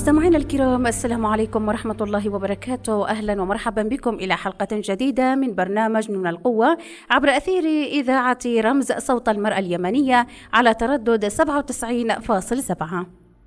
مستمعينا الكرام، السلام عليكم ورحمة الله وبركاته. أهلا ومرحبا بكم إلى حلقة جديدة من برنامج من القوة عبر أثير إذاعة رمز صوت المرأة اليمنية على تردد 97.7.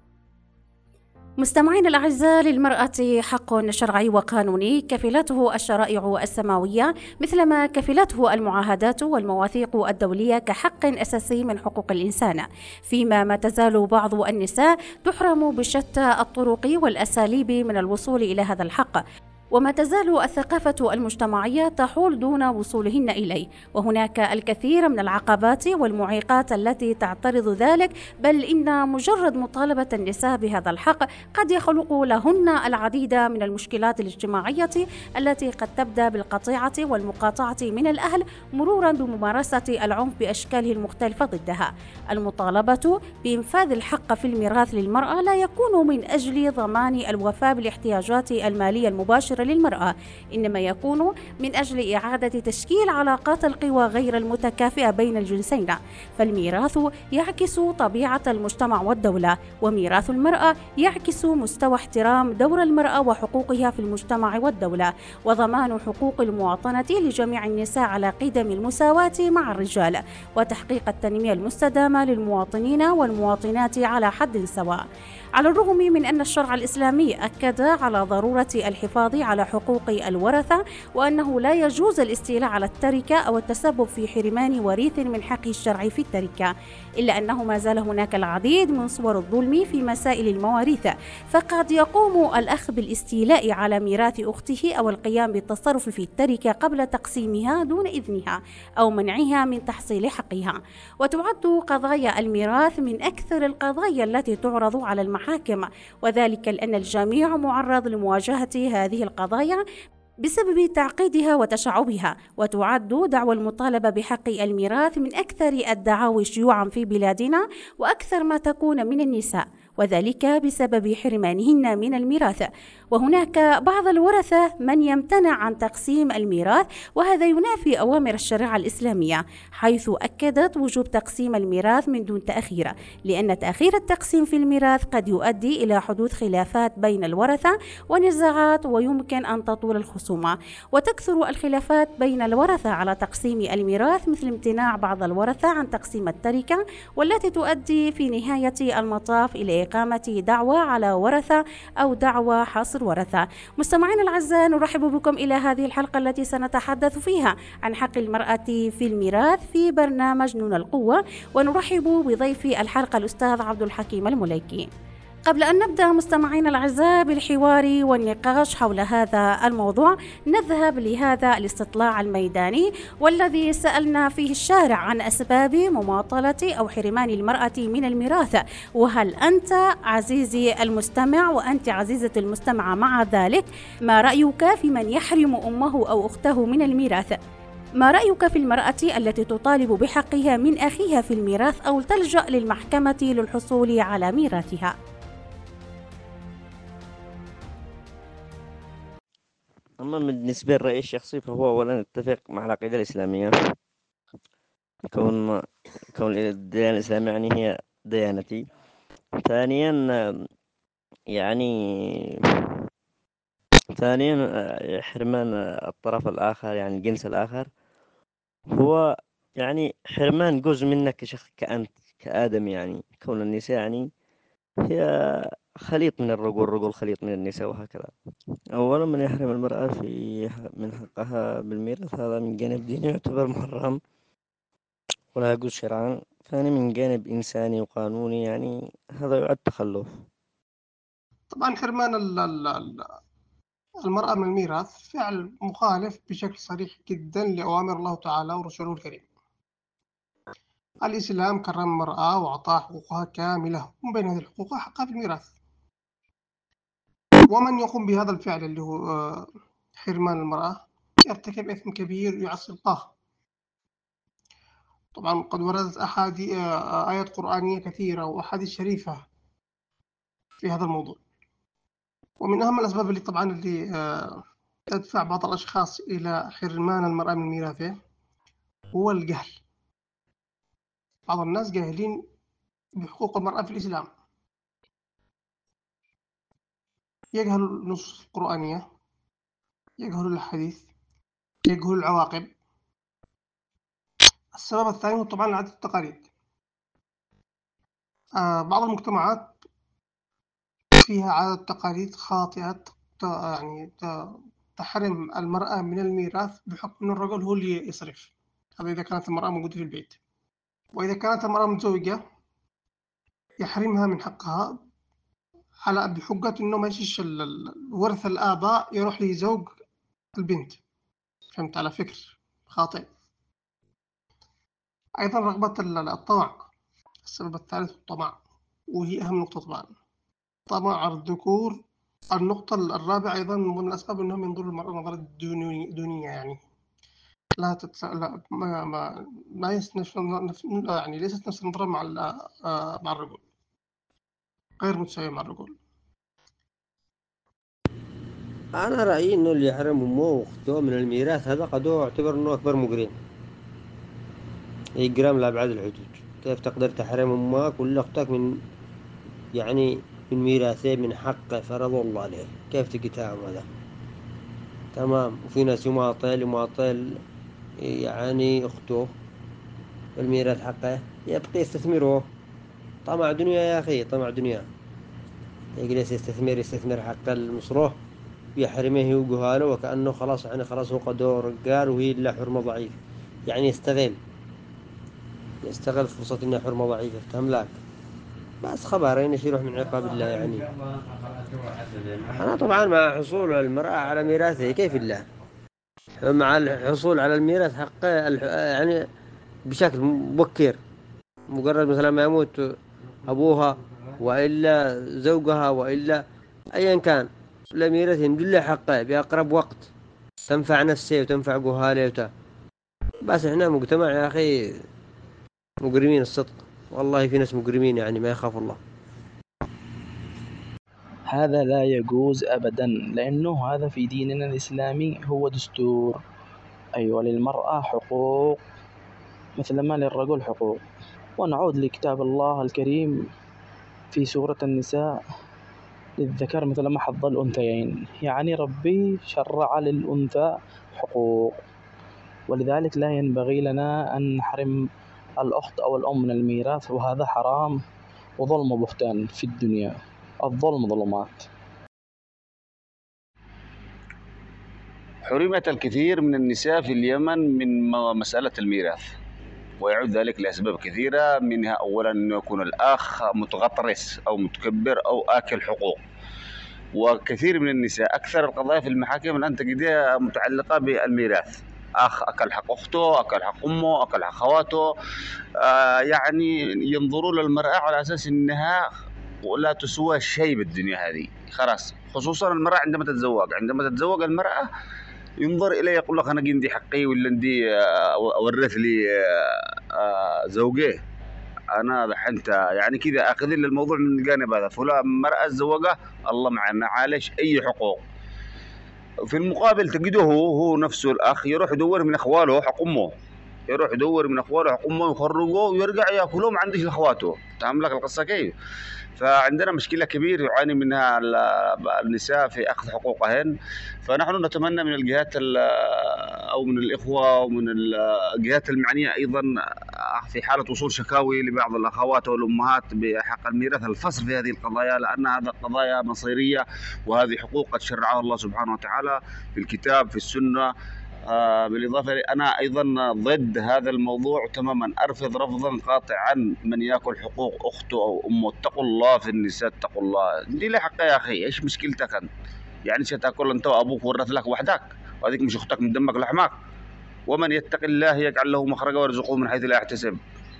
مستمعين الأعزاء، للمرأة حق شرعي وقانوني كفلته الشرائع السماوية مثلما كفلته المعاهدات والمواثيق الدولية كحق أساسي من حقوق الإنسان، فيما ما تزال بعض النساء تحرم بشتى الطرق والأساليب من الوصول إلى هذا الحق، وما تزال الثقافة المجتمعية تحول دون وصولهن إليه، وهناك الكثير من العقبات والمعيقات التي تعترض ذلك، بل إن مجرد مطالبة النساء بهذا الحق قد يخلق لهن العديد من المشكلات الاجتماعية التي قد تبدأ بالقطيعة والمقاطعة من الأهل مرورا بممارسة العنف بأشكاله المختلفة ضدها. المطالبة بإنفاذ الحق في الميراث للمرأة لا يكون من أجل ضمان الوفاء بالاحتياجات المالية المباشرة للمرأة، إنما يكون من أجل إعادة تشكيل علاقات القوى غير المتكافئة بين الجنسين، فالميراث يعكس طبيعة المجتمع والدولة، وميراث المرأة يعكس مستوى احترام دور المرأة وحقوقها في المجتمع والدولة، وضمان حقوق المواطنة لجميع النساء على قدم المساواة مع الرجال، وتحقيق التنمية المستدامة للمواطنين والمواطنات على حد سواء. على الرغم من أن الشرع الإسلامي أكد على ضرورة الحفاظ على حقوق الورثة، وأنه لا يجوز الاستيلاء على التركة أو التسبب في حرمان وريث من حقه الشرعي في التركة، إلا أنه ما زال هناك العديد من صور الظلم في مسائل المواريث، فقد يقوم الأخ بالاستيلاء على ميراث أخته أو القيام بالتصرف في التركة قبل تقسيمها دون إذنها أو منعها من تحصيل حقها. وتعد قضايا الميراث من أكثر القضايا التي تعرض على المحاكم، وذلك لأن الجميع معرض لمواجهة هذه القضايا بسبب تعقيدها وتشعبها، وتعد دعوى المطالبة بحق الميراث من أكثر الدعاوى شيوعا في بلادنا وأكثر ما تكون من النساء، وذلك بسبب حرمانهن من الميراث. وهناك بعض الورثة من يمتنع عن تقسيم الميراث، وهذا ينافي أوامر الشريعة الإسلامية، حيث أكدت وجوب تقسيم الميراث من دون تأخير، لأن تأخير التقسيم في الميراث قد يؤدي إلى حدوث خلافات بين الورثة ونزاعات، ويمكن أن تطول الخصومة وتكثر الخلافات بين الورثة على تقسيم الميراث، مثل امتناع بعض الورثة عن تقسيم التركة، والتي تؤدي في نهاية المطاف إلى إقامة دعوى على ورثة أو دعوى حصر ورثة. مستمعين الأعزاء، نرحب بكم إلى هذه الحلقة التي سنتحدث فيها عن حق المرأة في الميراث في برنامج نون القوة، ونرحب بضيف الحلقة الأستاذ عبد الحكيم المليكي. قبل أن نبدأ مستمعين الأعزاء بالحوار والنقاش حول هذا الموضوع، نذهب لهذا الاستطلاع الميداني والذي سألنا فيه الشارع عن أسباب مماطلة أو حرمان المرأة من الميراث. وهل أنت عزيزي المستمع وأنت عزيزة المستمعة مع ذلك، ما رأيك في من يحرم أمه أو أخته من الميراث؟ ما رأيك في المرأة التي تطالب بحقها من أخيها في الميراث أو تلجأ للمحكمة للحصول على ميراثها؟ أما بالنسبة للرأي الشخصي فهو أولا اتفق مع العقيدة الإسلامية، كون الديانة الإسلامية يعني هي ديانتي. ثانيا يعني حرمان الطرف الآخر، يعني الجنس الآخر، هو يعني حرمان جزء منك كشخص، كأنت كآدم، يعني كون النساء يعني هي خليط من الرجل خليط من النساء، وهكذا. أولا من يحرم المرأة من حقها بالميراث، هذا من جانب ديني يعتبر محرم ولا يجوز شرعا. ثاني من جانب إنساني وقانوني، يعني هذا يعد تخلف. طبعا حرمان المرأة من الميراث فعل مخالف بشكل صريح جدا لأوامر الله تعالى ورسوله الكريم. الإسلام كرم المرأة وأعطاها حقوقها كاملة، ومن بين هذه الحقوق حقها في الميراث، ومن يقوم بهذا الفعل اللي هو حرمان المرأة يرتكب إثم كبير يعصي الله. طبعا قد وردت آيات قرآنية كثيرة وأحاديث شريفة في هذا الموضوع. ومن أهم الأسباب اللي تدفع بعض الأشخاص إلى حرمان المرأة من ميراثه هو الجهل. بعض الناس جاهلين بحقوق المرأة في الإسلام، يجهلوا النصوص القرآنية، يجهلوا الحديث، يجهلوا العواقب. السبب الثاني هو طبعا العادات والتقاليد. بعض المجتمعات فيها عادات وتقاليد خاطئة يعني تحرم المرأة من الميراث بحكم أن الرجل هو اللي يصرف. هذا إذا كانت المرأة موجودة في البيت. وإذا كانت المرأة متزوجة يحرمها من حقها على بحجة إنه ما يجيش ورث الآباء يروح لزوج البنت. فهمت على فكر خاطئ. أيضا رغبة الطمع. السبب الثالث الطمع، وهي أهم نقطة طبعا، طمع الذكور. النقطة الرابعة أيضا من الأسباب أنهم ينظروا للمرأة نظرة دونية، يعني لا لا ما يعني ليست نفس النظرة مع الرجل، غير متساوية مع الرجل. أنا رأيي إنه اللي يحرم أمه وأخته من الميراث هذا قد يعتبر إنه أكبر مجرم، إجرام لأبعد الحدود. كيف تقدر تحرم أمك ولا أختك من يعني من ميراثه، من حق فرض الله عليه؟ كيف تقتاعهم هذا؟ تمام. وفي ناس يماطل يعني أخته الميراث حقه، يبقي يستثمره. طمع دنيا يا أخي، طمع دنيا. يجلس يستثمر حق المصروف يحرمه يوقها له، وكأنه خلاص يعني خلاص هو قدور رجال وهي إلا حرمة ضعيف. يعني يستغل فرصة إنها حرمة ضعيفة تملاك. بس خبرين إيش يروح من عقاب الله يعني. أنا طبعا مع حصول المرأة على ميراثه، كيف الله مع الحصول على الميراث حقه يعني بشكل مبكر. مجرد مثلا ما يموت أبوها وإلا زوجها وإلا أيا كان، الميراث يمدل حقه بأقرب وقت، تنفع نفسه وتنفع جهاله. بس إحنا مجتمع يا أخي مجرمين الصدق، والله في ناس مجرمين يعني ما يخاف الله. هذا لا يجوز أبدا، لأنه هذا في ديننا الإسلامي هو دستور. أيوة، للمرأة حقوق مثل ما للرجل حقوق. ونعود لكتاب الله الكريم في سورة النساء: للذكر مثل ما حظ الأنثيين. يعني ربي شرع للأنثى حقوق، ولذلك لا ينبغي لنا أن نحرم الأخت أو الأم من الميراث، وهذا حرام وظلم وبهتان في الدنيا. الظلم ظلمات. حرمت الكثير من النساء في اليمن من مسألة الميراث، ويعود ذلك لأسباب كثيرة، منها أولا أنه يكون الأخ متغطرس أو متكبر أو آكل حقوق. وكثير من النساء أكثر القضايا في المحاكم الآن تجدها متعلقة بالميراث. أخ أكل حق أخته، أكل حق أمه، أكل حق أخواته. يعني ينظرون للمرأة على أساس أنها لا تسوى شيء بالدنيا هذه خلاص. خصوصا المرأة عندما تتزوج المرأة ينظر إليه يقول لك أنا عندي حقي ولا عندي ورث لي زوجيه. أنا أنت يعني كذا أخذين للموضوع من الجانب هذا. فلان مرأة تزوجه الله معنا عالش أي حقوق. في المقابل تجده هو نفسه الأخ يروح يدور من أخواله حق أمه، يخرجوه ويرجع يأكلوه ما عندش لأخواته. تعمل لك القصة كيف؟ فعندنا مشكلة كبيرة يعاني منها النساء في أخذ حقوقهن. فنحن نتمنى من الجهات أو من الإخوة ومن الجهات المعنية أيضا في حالة وصول شكاوي لبعض الأخوات والأمهات بحق الميراث الفصل في هذه القضايا، لأن هذا قضايا مصيرية، وهذه حقوق قد شرعها الله سبحانه وتعالى في الكتاب في السنة. بالإضافة أنا أيضا ضد هذا الموضوع تماما، أرفض رفضا قاطعا من يأكل حقوق أخته أو أمه. اتقوا الله في النساء، اتقوا الله. دي لها حق يا أخي، إيش مشكلتك أنت؟ يعني ستأكل أنت وأبوك ورث لك وحدك، وهذيك مش أختك من دمك لحمك. ومن يتق الله يجعل له مخرجا ويرزقه من حيث لا يحتسب.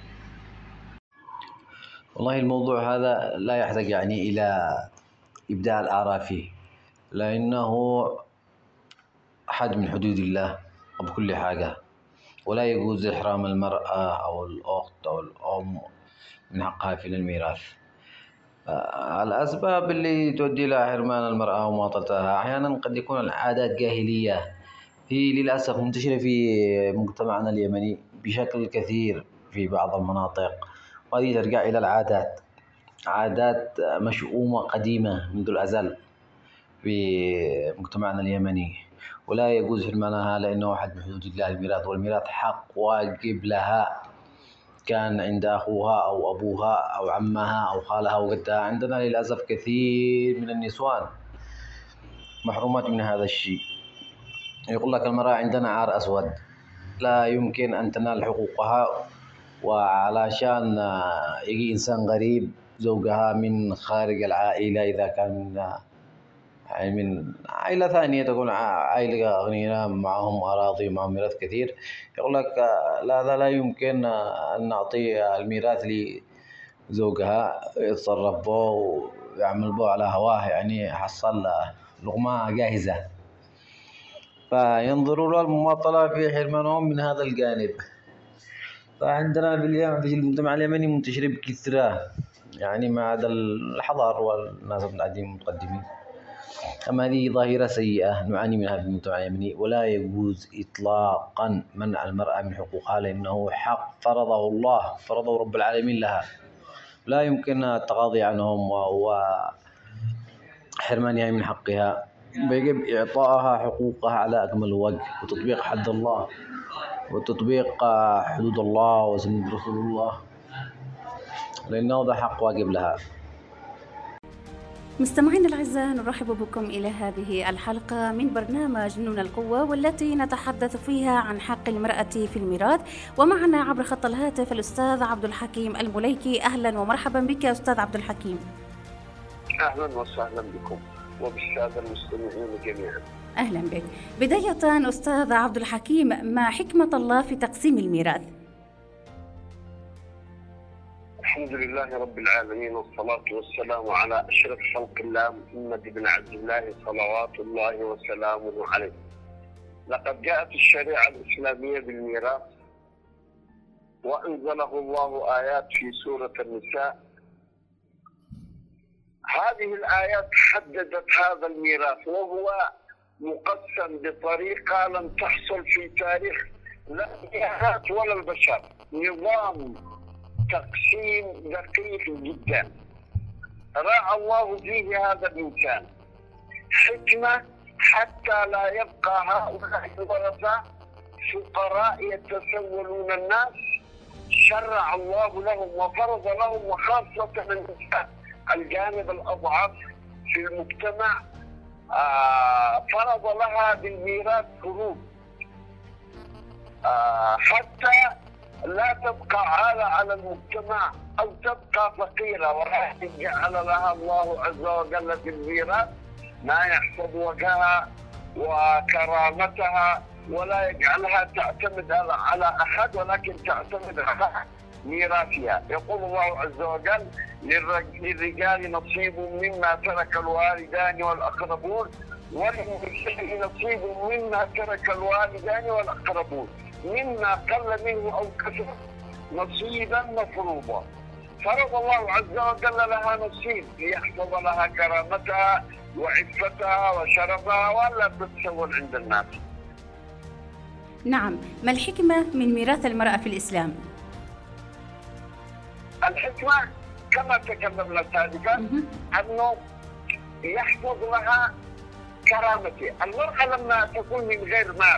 والله الموضوع هذا لا يحتاج يعني إلى إبداع الآراء فيه، لأنه أحد من حدود الله بكل حاجة، ولا يجوز إحرام المرأة أو الأخت أو الأم من حقها في الميراث. الأسباب اللي تؤدي إلى حرمان المرأة ومواطنتها أحيانا قد يكون العادات جاهلية، هي للأسف منتشرة في مجتمعنا اليمني بشكل كثير في بعض المناطق، وهذه ترجع إلى عادات مشؤومة قديمة منذ الأزل، في مجتمعنا اليمني، ولا يجوز حرمانها لأنه أحد من حدود الله الميراث، والميراث حق واجب لها، كان عند أخوها أو أبوها أو عمها أو خالها أو جدها. عندنا للأسف كثير من النسوان محرومات من هذا الشيء. يقول لك المرأة عندنا عار أسود، لا يمكن أن تنال حقوقها، وعلشان يجي إنسان غريب زوجها من خارج العائلة، إذا كان يعني من عائلة ثانية، تكون عائلة أغنياء معهم أراضي ومعهم ميراث كثير، يقول لك لا يمكن أن نعطي الميراث لزوجها، يتصرف به ويعمل به على هواه، يعني حصل لقمة جاهزة. فينظروا له المماطلة في حرمانهم من هذا الجانب. فعندنا في المجتمع اليمني منتشر بكثرة، يعني ما عدا الحضار والناس القاعدين متقدمين. أما هذه ظاهرة سيئة نعاني منها في المجتمع اليمني، ولا يجوز إطلاقا منع المرأة من حقوقها، لأنه حق فرضه الله، فرضه رب العالمين لها، لا يمكن التغاضي عنهم وحرمانها من حقها. يجب إعطائها حقوقها على أكمل وجه، وتطبيق حد الله وتطبيق حدود الله وسنة رسول الله، لأنه ذا حق واجب لها. مستمعينا الأعزاء، نرحب بكم إلى هذه الحلقة من برنامج نون القوة، والتي نتحدث فيها عن حق المرأة في الميراث. ومعنا عبر خط الهاتف الأستاذ عبد الحكيم المليكي. أهلا ومرحبا بك أستاذ عبد الحكيم. أهلا وسهلا بكم وبالسادة المستمعين جميعا. أهلا بك. بداية أستاذ عبد الحكيم، ما حكمة الله في تقسيم الميراث؟ الحمد لله رب العالمين، والصلاة والسلام على أشرف خلق الله محمد بن عبد الله صلوات الله وسلامه عليه. لقد جاءت الشريعة الإسلامية بالميراث، وأنزله الله آيات في سورة النساء. هذه الآيات حددت هذا الميراث، وهو مقسم بطريقة لم تحصل في تاريخ لا الحيوانات ولا البشر. نظام تقسيم دقيق جدا راعى الله فيه هذا الإنسان، حكمة حتى لا يبقى هؤلاء الورثة فقراء يتسولون الناس. شرع الله لهم وفرض لهم، وخاصة النساء الجانب الأضعف في المجتمع، فرض لها بالميراث فروض حتى لا تبقى عالة على المجتمع أو تبقى فقيرة، ولكن جعل لها الله عز وجل في الميراث ما يحفظ وجهها وكرامتها، ولا يجعلها تعتمد على أحد، ولكن تعتمد على ميراثها. يقول الله عز وجل: للرجال نصيب مما ترك الوالدان والأقربون، وللنساء نصيب مما ترك الوالدان والأقربون، مما قل منه أو كثر نصيبا مفروضا. فرض الله عز وجل لها نصيب ليحفظ لها كرامتها وعفتها وشرفها، ولا تتسول عند الناس. نعم، ما الحكمة من ميراث المرأة في الإسلام؟ الحكمة كما تكلمنا سابقا أنه يحفظ لها كرامتها. المرأة لما تكون من غير مال،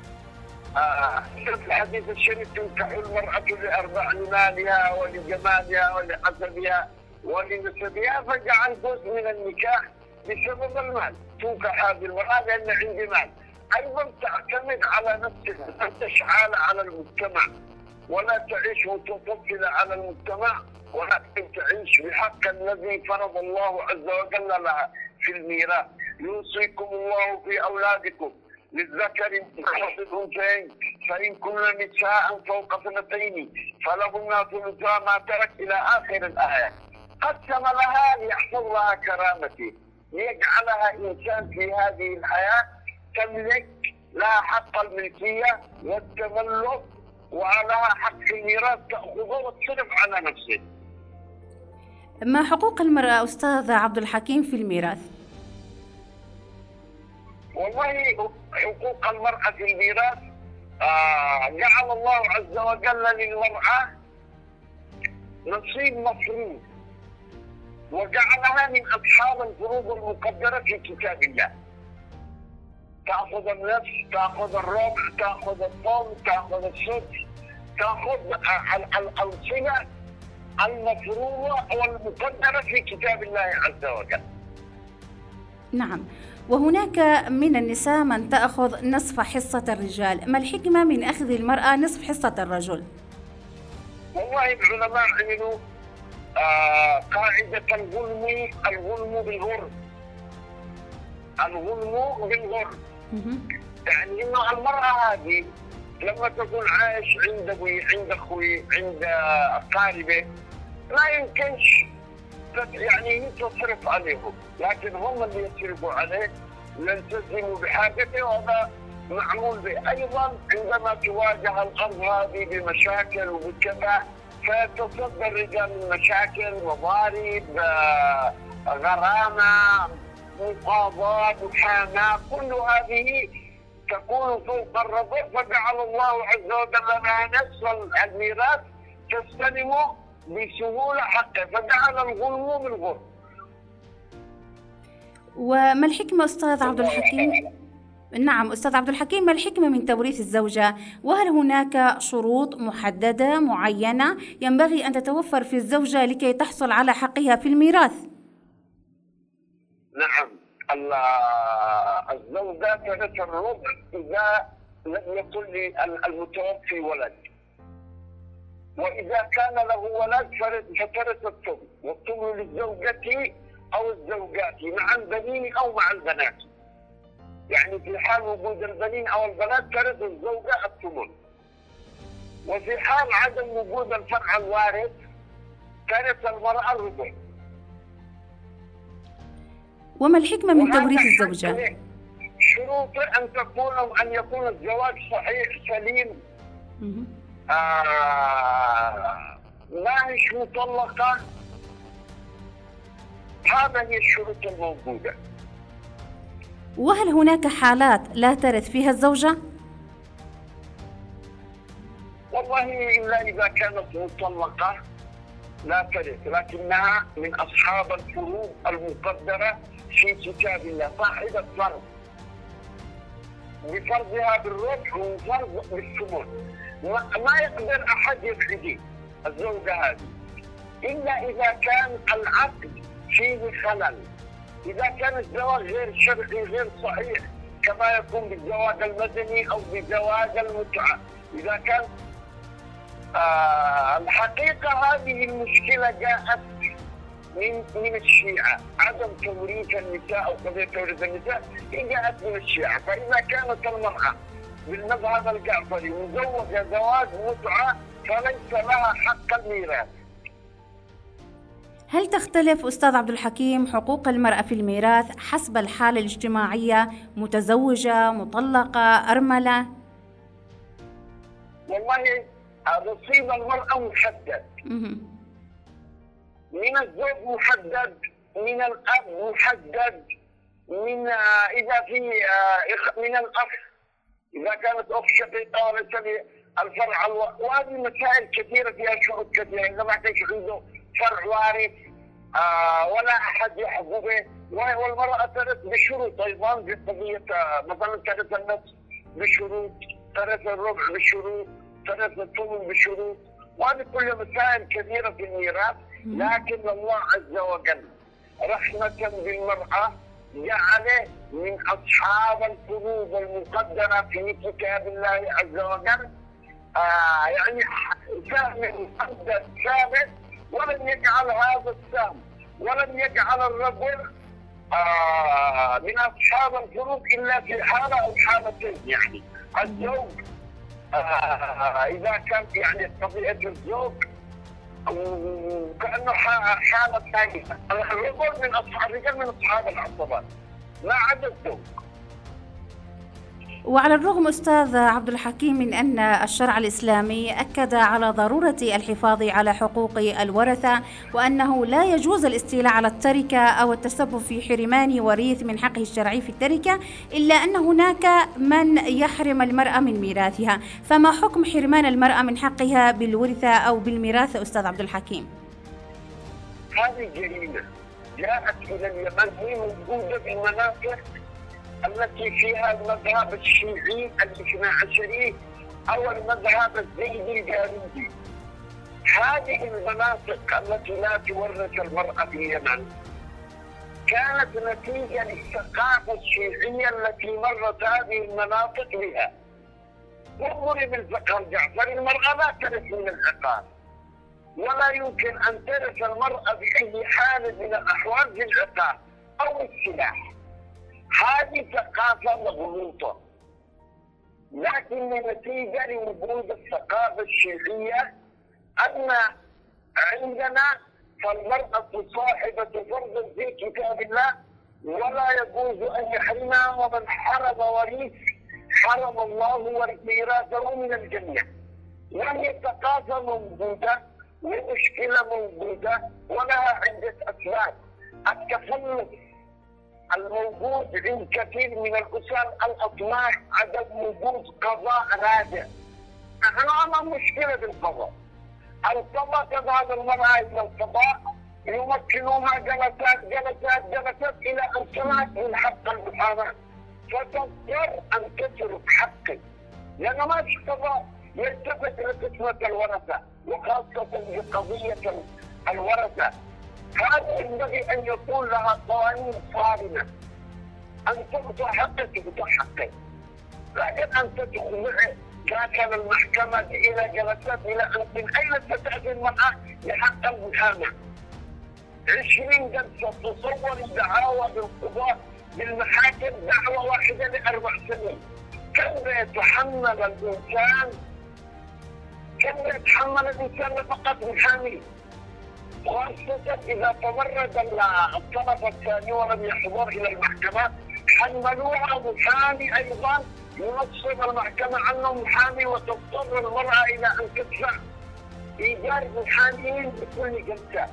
في الحديث الشريف: تنكح المرأة لأربع: لمالها ولجمالها ولحسبها ولنسبها. فجعل جزء من النكاح بسبب المال. تنكح هذه المرأة لأن عندي مال. أيضا تعتمد على نفسها، أن تشعل على المجتمع ولا تعيش متطفلة على المجتمع، ولكن تعيش بحق الذي فرض الله عز وجل لها في الميراث. يوصيكم الله في أولادكم للذكر مثل حظ الأنثيين، فإن كن نساء فوق 2 فلهن ثلثا ما ترك، إلى آخر الآية. قسم لها ليحفظ لها كرامته، ليجعلها إنسان في هذه الحياة تملك لها حق الملكية والتملك، ولها حق الميراث تأخذه وتصرف على نفسه. ما حقوق المرأة أستاذ عبد الحكيم في الميراث؟ والله حقوق المرأة في الميراث جعل الله عز وجل للمرأة نصيب مفروض. وجعلها من أصحاب الفروض المقدرة في كتاب الله. تأخذ النفس، تأخذ الربع، تأخذ الثلث، تأخذ السدس، تأخذ الصلة المفروضة والمقدرة في كتاب الله عز وجل. نعم. وهناك من النساء من تأخذ نصف حصة الرجال، ما الحكمة من أخذ المرأة نصف حصة الرجل؟ والله العلماء عملوا قاعدة الغنم بالغرم. الغنم بالغرم يعني إنه المرأة هذه لما تكون عايش عند أبوي، عند أخوي، عند أقاربه، لا يمكنش يعني تصرف عليهم، لكن هم اللي يصرفوا عليه، يلتزموا بحاجته، وهذا معمول به. أيضا عندما تواجه الأرض هذه بمشاكل وبكذا، فيتصدى الرجال المشاكل، مضارب، غرامة، مقاضاة، محاماة، كل هذه تكون فوق الرجل، فجعل الله عز وجل لها نصف الميراث تستلم بسهولة حقه، فجعل الغنم بالغرم. وما الحكمة أستاذ عبد الحكيم؟ نعم أستاذ عبد الحكيم، ما الحكمة من توريث الزوجة؟ وهل هناك شروط محددة معينة ينبغي أن تتوفر في الزوجة لكي تحصل على حقها في الميراث؟ نعم، الزوجة ترث الربع إذا لم يكن للمتوفي ولد، وإذا كان له ولد فترث الثمن، والثمن للزوجة أو الزوجات مع البنين أو مع البنات. يعني في حال وجود البنين أو البنات ترث الزوجة الثمن، وفي حال عدم وجود الفرع الوارث ترث المرأة الربع. وما الحكمة من توريث الزوجة؟ شروط أن يكون الزواج صحيح سليم، ما هيش مطلقة. هذه هي الشروط الموجودة. وهل هناك حالات لا ترث فيها الزوجة؟ والله إلا إذا كانت مطلقة لا ترث، لكنها من أصحاب الفروض المقدرة في كتاب الله، صاحبة فرض بفرضها بالربع وفرض بالثمن. ما يقدر أحد يفقد الزوجة هذه إلا إذا كان العقد فيه خلل، إذا كان الزواج غير شرعي غير صحيح كما يكون بالزواج المدني أو بزواج المتعة. إذا كان الحقيقة هذه المشكلة جاءت من الشيعة، عدم توريث النساء أو قضية توريث النساء جاءت من الشيعة. فإذا كانت المرأة بالمذهب الجعفري مزوجة زواج متعة فليس لها حق الميراث. هل تختلف أستاذ عبد الحكيم حقوق المرأة في الميراث حسب الحالة الاجتماعية؟ متزوجة، مطلقة، أرملة؟ والله نصيب المرأة محدد، من الزوج محدد، من الأب محدد، من إذا في من الأخ إذا كانت أخت شقيقة وليس الفرع، وهذه مسائل كثيرة فيها شروط كثيرة. إذا ما كانش عنده فرع وارث ولا أحد يحظى به، والمرأة ترث بشروط أيضا في قضية، مثلا ترث النصف بشروط، ترث الربع بشروط، ترث الثمن بشروط، وهذه كلها مسائل كثيرة في الميراث. لكن الله عز وجل رحمة بالمرأة جعل من أصحاب الفروض المقدرة في كتاب الله عز وجل يعني سهم محدد ثابت، ولم يجعل هذا السهم ولم يجعل الرجل من أصحاب الفروض إلا في حالة أو حالتين. يعني الزوج إذا كان يعني طبيعة الزوج كأنه حالة ثانية، الرجل من أصحاب العصبات ما عدا الزوج. وعلى الرغم أستاذ عبد الحكيم من أن الشرع الإسلامي أكد على ضرورة الحفاظ على حقوق الورثة، وأنه لا يجوز الاستيلاء على التركة أو التسبب في حرمان وريث من حقه الشرعي في التركة، إلا أن هناك من يحرم المرأة من ميراثها، فما حكم حرمان المرأة من حقها بالورثة أو بالميراث أستاذ عبد الحكيم؟ هذه جريمة جاءت إلى اليمن هي موجودة بالمناطق التي فيها المذهب الشيعي الاثنا عشري أو المذهب الزيدي الجارودي. هذه المناطق التي لا تورث المرأة في اليمن كانت نتيجة للثقافة الشيعية التي مرت هذه المناطق بها. انظري بالفقه الجعفري، المرأة لا ترث من العقار، ولا يمكن أن ترث المرأة بأي حال من الأحوال في العقار أو السلاح. هذه ثقافة مغلوطة، لكن نتيجة لوجود الثقافة الشيعية أن عندنا فالمرأة صاحبة فرض في كتاب الله ولا يجوز أن يحرمها، ومن حرم وريث حرم الله ميراثه من الجنة. وهي ثقافة موجودة ومشكلة موجودة ولها عدة أسباب. التخلف الموجود عند كثير من الأسر، الأطماع، عدم وجود قضاء راجع. نحن أمام مشكلة بالقضاء. القضاء تذهب المرأة إلى القضاء يمكنونها جلسات إلى أن تنال من حق المحاماة، فتضطر أن تترك حقك، لأن ما في قضاء يلتفت لقسمة الورثة وخاصة بقضية الورثة. هذا ينبغي أن يكون لها قوانين صارمة، أن تعطى حقك تعطى حقك، لكن أن تدخل كان المحكمة إلى جلسات إلى أن من أين ستأتي المرأة لحق المحاماة؟ 20 جلسة. تصور الدعاوى بالقضاء بالمحاكم دعوة واحدة ل4 سنين. كم يتحمل الإنسان فقط محامي؟ خاصة إذا تمرد الطرف الثاني ولم يحضر إلى المحكمة، حملوها محامي أيضا ينصب المحكمة عنه محامي، وتضطر المرأة إلى أن تدفع إيجار محامين بكل جلسة.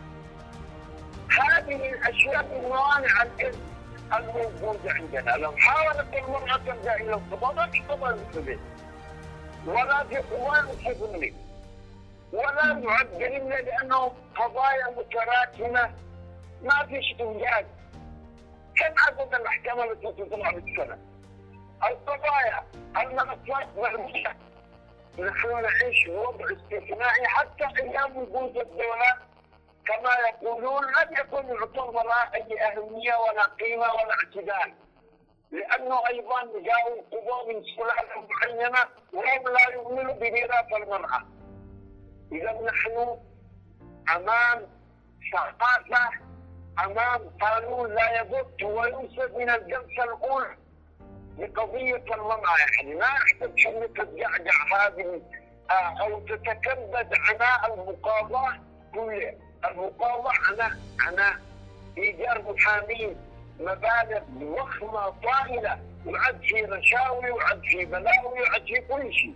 هذه الأشياء من موانع الإذن الموجودة عندنا. لو حاولت المرأة ترجع إلى القضاء ما في قضاء مسلمين ولا في قوان مسلمين ولا معدلين، لأنه قضايا متراكمة ما فيش إنجاز. كم عدد المحكمة التي تطلع بالسنة؟ القضايا المنصات مهمة. نحن نعيش وضع استثنائي حتى أيام وجود الدولة كما يقولون لم يكن يعتبر أي أهمية ولا قيمة ولا اعتدال، لأنه أيضا جاءوا القضاء من سلالة معينة وهم لا يؤمنوا بميراث المرأة. إذا نحن أمام ثقافة، أمام قانون لا يضبط وينسب من الجلسة الأولى بقضية المرأة. يعني ما يحتاج أن تتجعجع هذه أو تتكبد عناء المقاضاة كلها. المقاضاة عناء إيجار محامين، مبالغ ضخمة طائلة، وعد في رشاوي وعد في بلاوي وعد في كل شيء.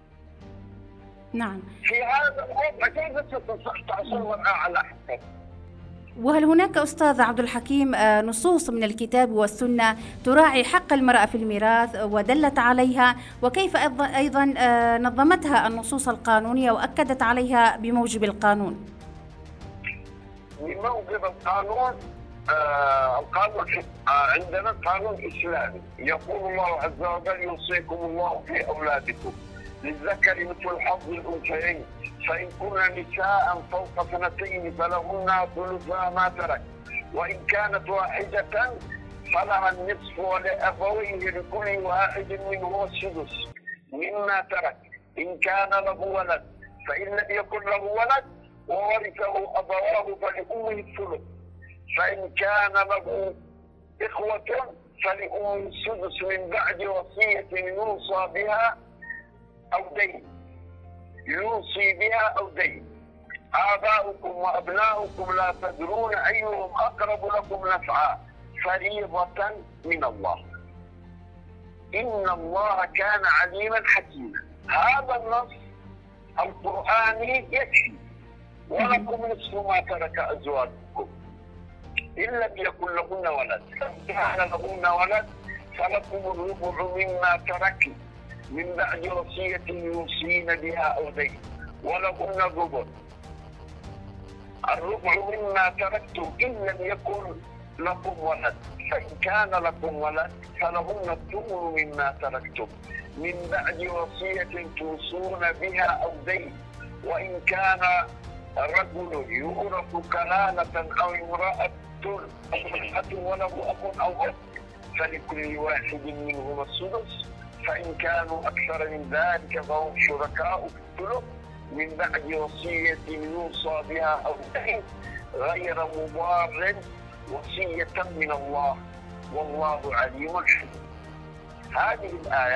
نعم. في هذا الوضع كيف ستحصل المرأة على حقها؟ وهل هناك أستاذ عبد الحكيم نصوص من الكتاب والسنة تراعي حق المرأة في الميراث ودلت عليها، وكيف أيضا نظمتها النصوص القانونية وأكدت عليها بموجب القانون؟ بموجب القانون القانون عندنا قانون إسلامي يقول الله عز وجل: يوصيكم الله في أولادكم للذكر مثل حظ الأنثيين، فإن كن نساء فوق 2 فلهن ثلثا ما ترك، وإن كانت واحدة فلها النصف، ولأبويه لكل واحد منهما السدس مما ترك إن كان له ولد، فإن لم يكن له ولد وورثه أبواه فلأمه الثلث، فإن كان له إخوة فلأمه السدس من بعد وصية يوصى بها أو دين. يوصي بها أو دين. آباؤكم وأبناؤكم لا تدرون أيهم أقرب لكم نفعا فريضة من الله إن الله كان عليما حكيما. هذا النص القرآني يكفي. ولكم نصف ما ترك أزواجكم إن لم يكن لهن ولد، فإن كان لهن ولد فلكم الربع مما تركن من بعد وصية يوصين بها أو دين ولهن الربع. الربع مما تركتم إن لم يكن لكم ولد، فإن كان لكم ولد فلهن الثمن مما تركتم من بعد وصية توصون بها أو دين. وإن كان رجل يورث كلالة أو امرأة وله أخ أو أخت فلكل واحد منهما السدس، فإن كانوا أكثر من ذلك فهم شركاء في الثلث من بعد وصية يوصى بها أو دين غير مضار، وصية من الله والله عليم حكيم. هذه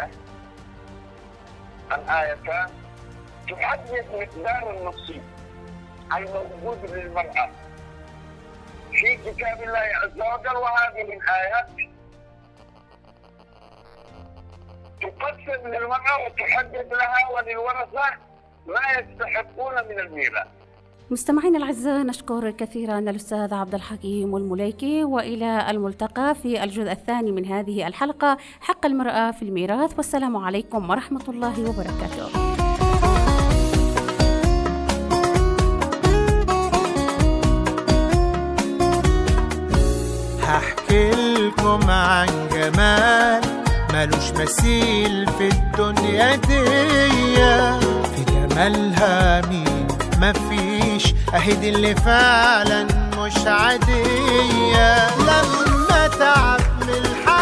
الآيتان تحدد مقدار النصيب الموجود للمرأة في كتاب الله عز وجل، وهذه الآيات تقسم للمرأة وتحدد لها وللورثة ما يستحقون من الميراث. مستمعينا الأعزاء، نشكر كثيرا الأستاذ عبد الحكيم المليكي، وإلى الملتقى في الجزء الثاني من هذه الحلقة حق المرأة في الميراث، والسلام عليكم ورحمة الله وبركاته. هحكي لكم عن جمال ملوش مثيل في الدنيا دي، في جمالها مين مفيش، اهي اللي فعلا مش عادية. لما تعب من